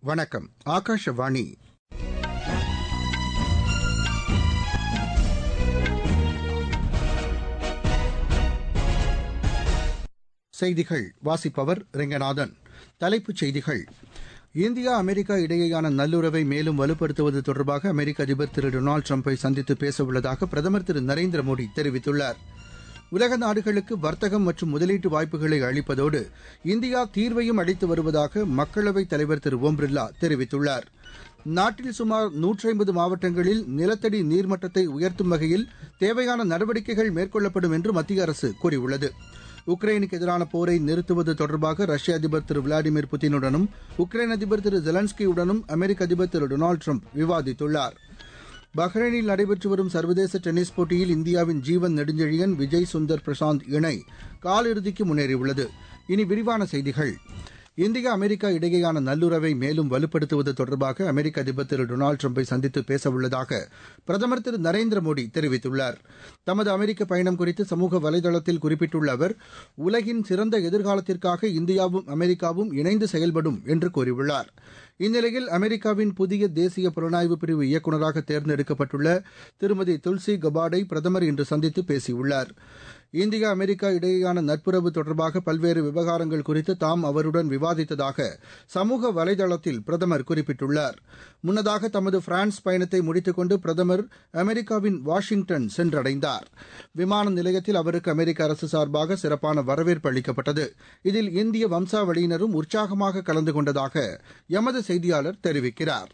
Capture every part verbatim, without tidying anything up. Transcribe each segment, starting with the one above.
வணக்கம். ஆகாஷவாணி. செய்திகள் வாசிப்பவர் ரெங்கநாதன். தலைப்புச் செய்திகள். இந்தியா அமெரிக்கா இடையேயான நல்லுறவை மேலும் வலுப்படுத்துவது தொடர்பாக அமெரிக்க அதிபர் திரு டொனால்டு டிரம்பை சந்தித்து பேசவுள்ளதாக பிரதமர் திரு நரேந்திர மோடி தெரிவித்துள்ளார். உலக நாடுகளுக்கு வர்த்தகம் மற்றும் முதலீட்டு வாய்ப்புகளை அளிப்பதோடு இந்தியா தீர்வையும் அளித்து வருவதாக மக்களவைத் தலைவர் திரு ஓம் பிர்லா தெரிவித்துள்ளார். நாட்டில் சுமார் நூற்றி ஐம்பது மாவட்டங்களில் நிலத்தடி நீர்மட்டத்தை உயர்த்தும் வகையில் தேவையான நடவடிக்கைகள் மேற்கொள்ளப்படும் என்று மத்திய அரசு கூறியுள்ளது. உக்ரைனுக்கு எதிரான போரை நிறுத்துவது தொடர்பாக ரஷ்ய அதிபர் திரு விளாடிமிர் புட்டினுடனும் உக்ரைன் அதிபர் திரு ஜெலன்ஸ்கியுடனும் அமெரிக்க அதிபர் திரு டொனால்டு டிரம்ப் விவாதித்துள்ளார். பஹ்ரைனில் நடைபெற்று வரும் சர்வதேச டென்னிஸ் போட்டியில் இந்தியாவின் ஜீவன் நெடுஞ்செழியன் விஜய் சுந்தர் பிரசாந்த் இணை காலிறுதிக்கு முன்னேறியுள்ளது. இனி விரிவான செய்திகள். இந்தியா அமெரிக்கா இடையேயான நல்லுறவை மேலும் வலுப்படுத்துவது தொடர்பாக அமெரிக்க அதிபர் திரு டொனால்டு டிரம்பை சந்தித்து பேசவுள்ளதாக பிரதமர் திரு நரேந்திர மோடி தெரிவித்துள்ளார். தமது அமெரிக்க பயணம் குறித்து சமூக வலைதளத்தில் குறிப்பிட்டுள்ள அவர், உலகின் சிறந்த எதிர்காலத்திற்காக இந்தியாவும் அமெரிக்காவும் இணைந்து செயல்படும் என்று கூறியுள்ளார். இந்நிலையில் அமெரிக்காவின் புதிய தேசிய புலனாய்வு பிரிவு இயக்குநராக தேர்ந்தெடுக்கப்பட்டுள்ள திருமதி துல்சி கபாடை பிரதமர் இன்று சந்தித்து பேசியுள்ளார். இந்தியா அமெரிக்கா இடையேயான நட்புறவு தொடர்பாக பல்வேறு விவகாரங்கள் குறித்து தாம் அவருடன் விவாதித்ததாக சமூக வலைதளத்தில் பிரதமர் குறிப்பிட்டுள்ளார். முன்னதாக தமது பிரான்ஸ் பயணத்தை முடித்துக் கொண்டு பிரதமர் அமெரிக்காவின் வாஷிங்டன் சென்றடைந்தார். விமான நிலையத்தில் அவருக்கு அமெரிக்க அரசு சார்பாக சிறப்பான வரவேற்பு அளிக்கப்பட்டது. இதில் இந்திய வம்சாவளியினரும் உற்சாகமாக கலந்து கொண்டதாக எமது செய்தியாளர் தெரிவிக்கிறார்.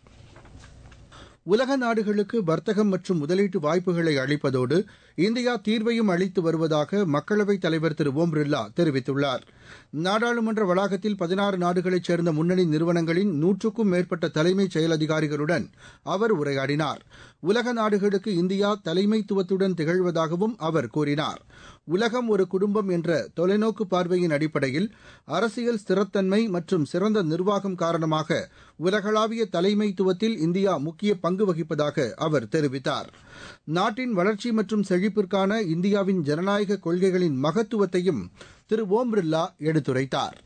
உலக நாடுகளுக்கு வர்த்தகம் மற்றும் முதலீட்டு வாய்ப்புகளை அளிப்பதோடு இந்தியா தீர்வையும் அளித்து வருவதாக மக்களவைத் தலைவர் திரு ஓம் பிர்லா தெரிவித்துள்ளார். நாடாளுமன்ற வளாகத்தில் பதினாறு நாடுகளைச் சேர்ந்த முன்னணி நிறுவனங்களின் நூற்றுக்கும் மேற்பட்ட தலைமைச் செயல் அதிகாரிகளுடன் அவர் உரையாடினார். உலக நாடுகளுக்கு இந்தியா தலைமைத்துவத்துடன் திகழ்வதாகவும் அவர் கூறினார். உலகம் ஒரு குடும்பம் என்ற தொலைநோக்கு பார்வையின் அடிப்படையில் அரசியல் ஸ்திரத்தன்மை மற்றும் சிறந்த நிர்வாகம் காரணமாக உலகளாவிய தலைமைத்துவத்தில் இந்தியா முக்கிய பங்கு வகிப்பதாக அவர் தெரிவித்தார். நாட்டின் வளர்ச்சி மற்றும் செழிப்பிற்கான இந்தியாவின் ஜனநாயக கொள்கைகளின் மகத்துவத்தையும் திரு ஓம் பிர்லா எடுத்துரைத்தார்.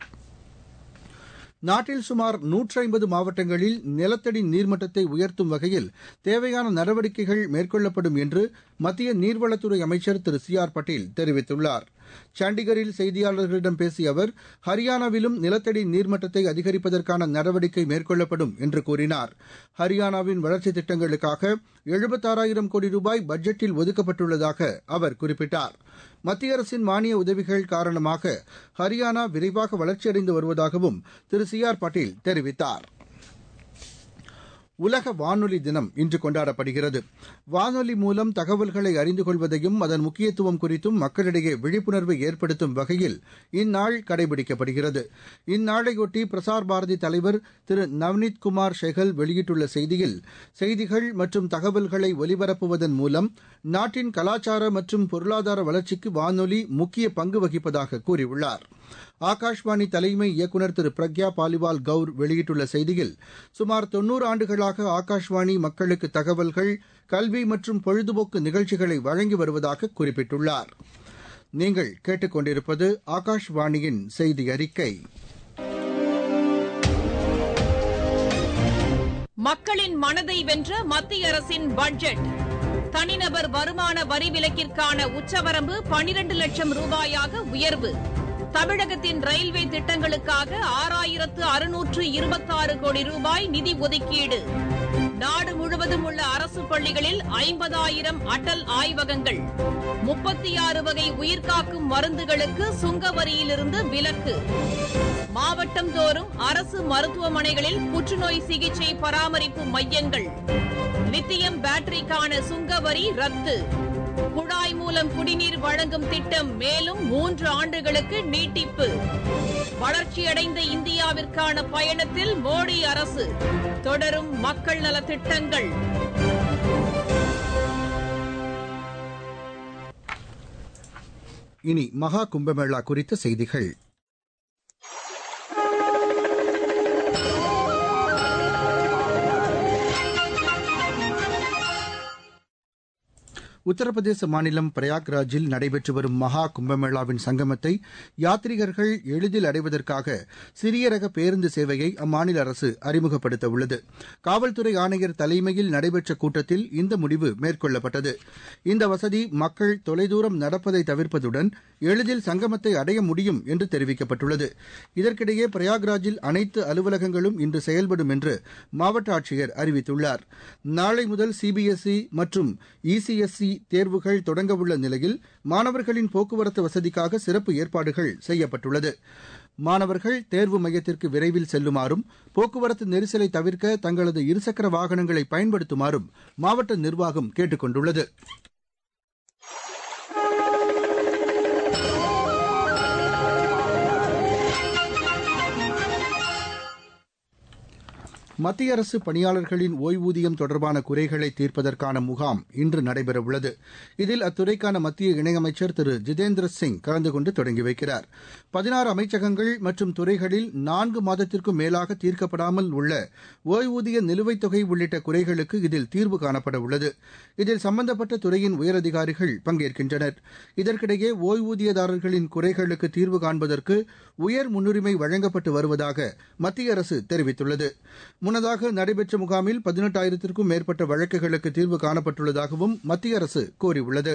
நாட்டில் சுமார் நூற்றி ஐம்பது மாவட்டங்களில் நிலத்தடி நீர்மட்டத்தை உயர்த்தும் வகையில் தேவையான நடவடிக்கைகள் மேற்கொள்ளப்படும் என்று மத்திய நீர்வளத்துறை அமைச்சர் திரு சி ஆர் பட்டேல் தெரிவித்துள்ளார். சண்டிகரில் செய்தியாளர்களிடம் பேசிய அவர், ஹரியானாவிலும் நிலத்தடி நீர்மட்டத்தை அதிகரிப்பதற்கான நடவடிக்கை மேற்கொள்ளப்படும் என்று கூறினார். ஹரியானாவின் வளர்ச்சித் திட்டங்களுக்காக எழுபத்தாறாயிரம் கோடி ரூபாய் பட்ஜெட்டில் ஒதுக்கப்பட்டுள்ளதாக அவர் குறிப்பிட்டார். மத்திய அரசின் மானிய உதவிகள் காரணமாக ஹரியானா விரைவாக வளர்ச்சியடைந்து வருவதாகவும் திரு சி ஆர் பட்டேல் தெரிவித்தார். உலக வானொலி தினம் இன்று கொண்டாடப்படுகிறது. வானொலி மூலம் தகவல்களை அறிந்து கொள்வதையும் அதன் முக்கியத்துவம் குறித்தும் மக்களிடையே விழிப்புணர்வை ஏற்படுத்தும் வகையில் இந்நாள் கடைபிடிக்கப்படுகிறது. இந்நாளையொட்டி பிரசார் பாரதி தலைவர் திரு நவ்னீத் குமார் ஷெகல் வெளியிட்டுள்ள செய்தியில், செய்திகள் மற்றும் தகவல்களை ஒலிபரப்புவதன் மூலம் நாட்டின் கலாச்சார மற்றும் பொருளாதார வளர்ச்சிக்கு வானொலி முக்கிய பங்கு வகிப்பதாக கூறியுள்ளார். ஆகாஷ்வாணி தலைமை இயக்குநர் திரு பிரக்யா பாலிவால் கவுர் வெளியிட்டுள்ள செய்தியில், சுமார் தொன்னூறு ஆண்டுகளாக ஆகாஷ்வாணி மக்களுக்கு தகவல்கள், கல்வி மற்றும் பொழுதுபோக்கு நிகழ்ச்சிகளை வழங்கி வருவதாக குறிப்பிட்டுள்ளார். நீங்கள் கேட்டுக்கொண்டிருப்பது ஆகாஷ்வாணியின் செய்தி அறிக்கை. மக்களின் மனதை வென்ற மத்திய அரசின் பட்ஜெட். தனிநபர் வருமான வரி விலக்கிற்கான உச்சவரம்பு பனிரண்டு லட்சம் ரூபாயாக உயர்வு. தமிழகத்தின் ரயில்வே திட்டங்களுக்காக ஆறாயிரத்து அறுநூற்று இருபத்தாறு கோடி ரூபாய் நிதி ஒதுக்கீடு. நாடு முழுவதும் உள்ள அரசு பள்ளிகளில் ஐம்பதாயிரம் அடல் ஆய்வகங்கள். முப்பத்தி ஆறு வகை உயிர்காக்கும் மருந்துகளுக்கு சுங்க வரியிலிருந்து விலக்கு. மாவட்டம் தோறும் அரசு மருத்துவமனைகளில் புற்றுநோய் சிகிச்சை பராமரிப்பு மையங்கள். லித்தியம் பேட்டரிக்கான சுங்க வரி ரத்து. குழாய் மூலம் குடிநீர் வழங்கும் திட்டம் மேலும் மூன்று ஆண்டுகளுக்கு நீட்டிப்பு. வளர்ச்சியடைந்த இந்தியாவிற்கான பயணத்தில் மோடி அரசு. தொடரும் மக்கள் நலத் திட்டங்கள். இனி மகா கும்பமேளா குறித்த செய்திகள். உத்தரப்பிரதேச மாநிலம் பிரயாக்ராஜில் நடைபெற்று வரும் மகா கும்பமேளாவின் சங்கமத்தை யாத்ரீகர்கள் எளிதில் அடைவதற்காக சிறிய ரக பேருந்து சேவையை அம்மாநில அரசு அறிமுகப்படுத்த உள்ளது. காவல்துறை ஆணையர் தலைமையில் நடைபெற்ற கூட்டத்தில் இந்த முடிவு மேற்கொள்ளப்பட்டது. இந்த வசதி மக்கள் தொலைதூரம் நடப்பதை தவிர்ப்பதுடன் எளிதில் சங்கமத்தை அடைய முடியும் என்று தெரிவிக்கப்பட்டுள்ளது. இதற்கிடையே பிரயாக்ராஜில் அனைத்து அலுவலகங்களும் இன்று செயல்படும் என்று மாவட்ட ஆட்சியர் அறிவித்துள்ளார். நாளை முதல் சிபிஎஸ்இ மற்றும் இசிஎஸ்இ தேர்வுகள் தொடங்கவுள்ள நிலையில் மாணவர்களின் போக்குவரத்து வசதிக்காக சிறப்பு ஏற்பாடுகள் செய்யப்பட்டுள்ளது. மாணவர்கள் தேர்வு மையத்திற்கு விரைவில் செல்லுமாறும் போக்குவரத்து நெரிசலை தவிர்க்க தங்களது இருசக்கர வாகனங்களை பயன்படுத்துமாறும் மாவட்ட நிர்வாகம் கேட்டுக் கொண்டுள்ளது. மத்திய அரசு பணியாளர்களின் ஓய்வூதியம் தொடர்பான குறைகளை தீர்ப்பதற்கான முகாம் இன்று நடைபெறவுள்ளது. இதில் அத்துறைக்கான மத்திய இணையமைச்சர் திரு ஜிதேந்திர சிங் கலந்து கொண்டு தொடங்கி வைக்கிறார். பதினாறு அமைச்சகங்கள் மற்றும் துறைகளில் நான்கு மாதத்திற்கும் மேலாக தீர்க்கப்படாமல் உள்ள ஓய்வூதிய நிலுவைத் தொகை உள்ளிட்ட குறைகளுக்கு இதில் தீர்வு காணப்பட உள்ளது. இதில் சம்பந்தப்பட்ட துறையின் உயரதிகாரிகள் பங்கேற்கின்றனர். இதற்கிடையே ஓய்வூதியதாரர்களின் குறைகளுக்கு தீர்வு காண்பதற்கு உயர் முன்னுரிமை வழங்கப்பட்டு வருவதாக மத்திய அரசு தெரிவித்துள்ளது. முன்னதாக நடைபெற்ற முகாமில் பதினெட்டாயிரத்திற்கும் மேற்பட்ட வழக்குகளுக்கு தீர்வு காணப்பட்டுள்ளதாகவும் மத்திய அரசு கூறியுள்ளது.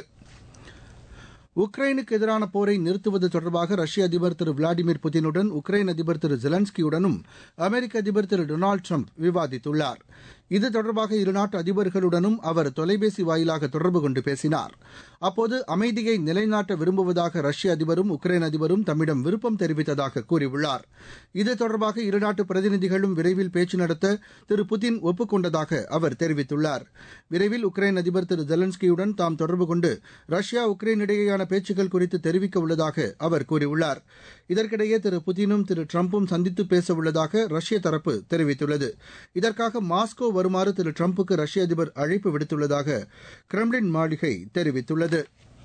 உக்ரைனுக்கு எதிரான போரை நிறுத்துவது தொடர்பாக ரஷ்ய அதிபர் திரு விளாடிமிர் புதினுடன் உக்ரைன் அதிபர் திரு ஜெலன்ஸ்கியுடனும் அமெரிக்க அதிபர் திரு டொனால்டு ட்ரம்ப் விவாதித்துள்ளார். இது தொடர்பாக இருநாட்டு அதிபர்களுடனும் அவர் தொலைபேசி வாயிலாக தொடர்பு கொண்டு பேசினார். அப்போது அமைதியை நிலைநாட்ட விரும்புவதாக ரஷ்ய அதிபரும் உக்ரைன் அதிபரும் தம்மிடம் விருப்பம் தெரிவித்ததாக கூறியுள்ளார். இது தொடர்பாக இருநாட்டு பிரதிநிதிகளும் விரைவில் பேச்சு நடத்த திரு புதின் ஒப்புக் கொண்டதாக அவர் தெரிவித்துள்ளார். விரைவில் உக்ரைன் அதிபர் திரு ஜெலன்ஸ்கியுடன் தாம் தொடர்பு கொண்டு ரஷ்யா உக்ரைன் இடையேயான பேச்சுக்கள் குறித்து தெரிவிக்க உள்ளதாக அவர் கூறியுள்ளார். இதற்கிடையே திரு புதினும் திரு ட்ரம்பும் சந்தித்து பேச உள்ளதாக ரஷ்ய தரப்பு தெரிவித்துள்ளது. இதற்காக மாஸ்கோ வருமாறு திரு ட்ரம்புக்கு ரஷ்ய அதிபர் அழைப்பு விடுத்துள்ளதாக கிரெம்ளின் மாளிகை தெரிவித்துள்ளது.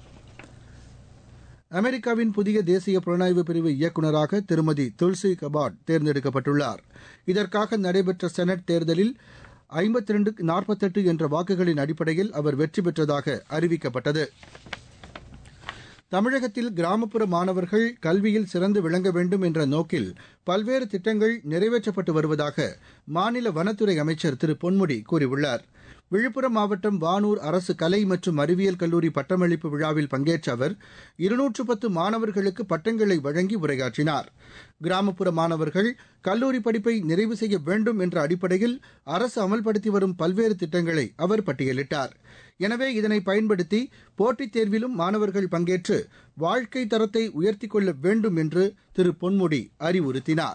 அமெரிக்காவின் புதிய தேசிய புலனாய்வு பிரிவு இயக்குநராக திருமதி துல்சி கபாட் தேர்ந்தெடுக்கப்பட்டுள்ளார். இதற்காக நடைபெற்ற செனட் தேர்தலில் ஐம்பத்தி ரெண்டு நாற்பத்தெட்டு என்ற வாக்குகளின் அடிப்படையில் அவர் வெற்றி பெற்றதாக அறிவிக்கப்பட்டது. தமிழகத்தில் கிராமப்புற மாணவர்கள் கல்வியில் சிறந்து விளங்க வேண்டும் என்ற நோக்கில் பல்வேறு திட்டங்கள் நிறைவேற்றப்பட்டு வருவதாக மாநில வனத்துறை அமைச்சர் திரு பொன்முடி கூறியுள்ளார். விழுப்புரம் மாவட்டம் வானூர் அரசு கலை மற்றும் அறிவியல் கல்லூரி பட்டமளிப்பு விழாவில் பங்கேற்ற அவர் இருநூற்று பத்து மாணவர்களுக்கு பட்டங்களை வழங்கி உரையாற்றினார். கிராமப்புற மாணவர்கள் கல்லூரி படிப்பை நிறைவு செய்ய வேண்டும் என்ற அடிப்படையில் அரசு அமல்படுத்தி வரும் பல்வேறு திட்டங்களை அவர் பட்டியலிட்டார். எனவே இதனை பயன்படுத்தி போட்டித் தேர்விலும் மாணவர்கள் பங்கேற்று வாழ்க்கை தரத்தை உயர்த்திக் கொள்ள வேண்டும் என்று திரு பொன்முடி அறிவுறுத்தினார்.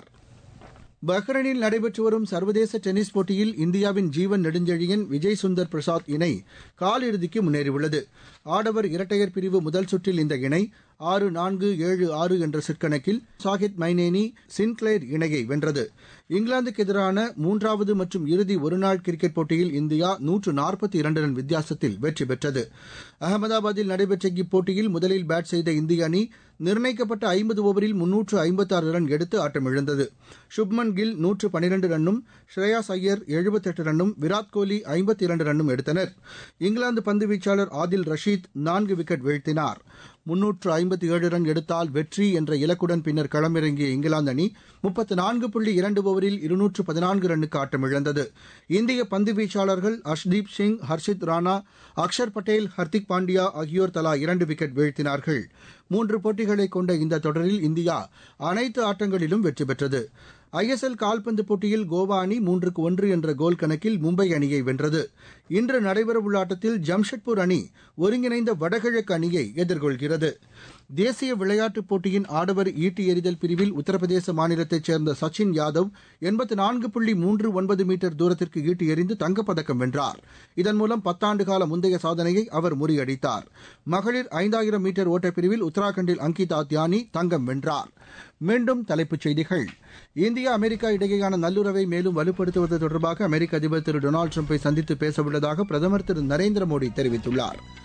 பஹ்ரைனில் நடைபெற்று வரும் சர்வதேச டென்னிஸ் போட்டியில் இந்தியாவின் ஜீவன் நெடுஞ்செழியன் விஜய் சுந்தர் பிரசாத் இணை காலிறுதிக்கு முன்னேறியுள்ளது. ஆடவர் இரட்டையர் பிரிவு முதல் சுற்றில் இந்த இணை ஆறு நான்கு ஏழு ஆறு என்ற செட் கணக்கில் சாகித் மைனேனி சின்க்ளேர் இணையை வென்றது. இங்கிலாந்துக்கு எதிரான மூன்றாவது மற்றும் இறுதி ஒருநாள் கிரிக்கெட் போட்டியில் இந்தியா நூற்று நாற்பத்தி இரண்டு ரன் வித்தியாசத்தில் வெற்றி பெற்றது. அகமதாபாத்தில் நடைபெற்ற இப்போட்டியில் முதலில் பேட் செய்த இந்திய அணி நிர்ணயிக்கப்பட்ட ஐம்பது ஓவரில் முன்னூற்று ஐம்பத்தி ஆறு ரன் எடுத்து ஆட்டமிழந்தது. சுப்மன் கில் நூற்று பனிரண்டு ரன்னும் ஸ்ரேயாஸ் ஐயர் எழுபத்தெட்டு ரன்னும் விராட் கோலி ஐம்பத்தி இரண்டு ரன்னும் எடுத்தனர். இங்கிலாந்து பந்து வீச்சாளர் ஆதில் ரஷீத் நான்கு விக்கெட் வீழ்த்தினார். முன்னூற்று ஐம்பத்தி ஏழு ரன் எடுத்தால் வெற்றி என்ற இலக்குடன் பின்னர் களமிறங்கிய இங்கிலாந்து அணி முப்பத்து நான்கு புள்ளி இரண்டு ஓவரில் இருநூற்று பதினான்கு ரன்னுக்கு ஆட்டமிழந்தது. இந்திய பந்து வீச்சாளர்கள் அஷ்தீப் சிங், ஹர்ஷித் ராணா, அக்ஷர் பட்டேல், ஹர்திக் பாண்டியா ஆகியோர் தலா இரண்டு விக்கெட் வீழ்த்தினார்கள். மூன்று போட்டிகளை கொண்ட இந்த தொடரில் இந்தியா அனைத்து ஆட்டங்களிலும் வெற்றி பெற்றது. ஐஎஸ்எல் கால்பந்து போட்டியில் கோவா அணி மூன்றுக்கு ஒன்று என்ற கோல் கணக்கில் மும்பை அணியை வென்றது. இன்று நடைபெறவுள்ள ஆட்டத்தில் ஜம்ஷெட்பூர் அணி ஒருங்கிணைந்த வடகிழக்கு அணியை எதிர்கொள்கிறது. தேசிய விளையாட்டுப் போட்டியின் ஆடவர் ஈட்டி எறிதல் பிரிவில் உத்தரப்பிரதேச மாநிலத்தைச் சேர்ந்த சச்சின் யாதவ் எண்பத்து நான்கு புள்ளி மூன்று ஒன்பது மீட்டர் தூரத்திற்கு ஈட்டி எறிந்து தங்கப்பதக்கம் வென்றார். இதன் மூலம் பத்தாண்டு கால முந்தைய சாதனையை அவர் முறியடித்தார். மகளிர் ஐந்தாயிரம் மீட்டர் ஓட்டப்பிரிவில் உத்தராகண்டில் அங்கிதா தியானி தங்கம் வென்றார். மீண்டும் தலைப்புச் செய்திகள். இந்தியா அமெரிக்கா இடையேயான நல்லுறவை மேலும் வலுப்படுத்துவது தொடர்பாக அமெரிக்க அதிபர் திரு டொனால்டு ட்ரம்பை சந்தித்து பேசவுள்ளதாக பிரதமர் திரு நரேந்திர மோடி தெரிவித்துள்ளார்.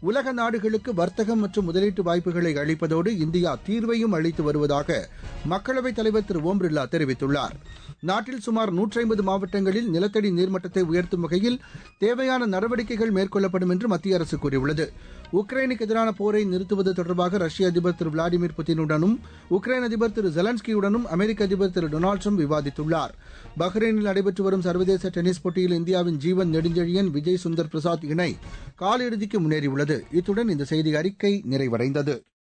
உலக நாடுகளுக்கு வர்த்தகம் மற்றும் முதலீட்டு வாய்ப்புகளை அளிப்பதோடு இந்தியா தீர்வையும் அளித்து வருவதாக மக்களவைத் தலைவர் திரு ஓம் பிர்லா தெரிவித்துள்ளார். நாட்டில் சுமார் நூற்றி ஐம்பது மாவட்டங்களில் நிலத்தடி நீர்மட்டத்தை உயர்த்தும் வகையில் தேவையான நடவடிக்கைகள் மேற்கொள்ளப்படும் என்று மத்திய அரசு கூறியுள்ளது. உக்ரைனுக்கு எதிரான போரை நிறுத்துவது தொடர்பாக ரஷ்ய அதிபர் திரு விளாடிமிர் புதினுடனும் உக்ரைன் அதிபர் திரு ஜெலன்ஸ்கியுடனும் அமெரிக்க அதிபர் திரு டொனால்டு ட்ரம்ப் விவாதித்துள்ளார். பஹ்ரைனில் நடைபெற்று வரும் சர்வதேச டென்னிஸ் போட்டியில் இந்தியாவின் ஜீவன் நெடுஞ்செழியன் விஜய் சுந்தர் பிரசாத் இணை காலிறுதிக்கு முன்னேறியுள்ளது. இத்துடன் இந்த செய்தி அறிக்கை நிறைவடைந்தது.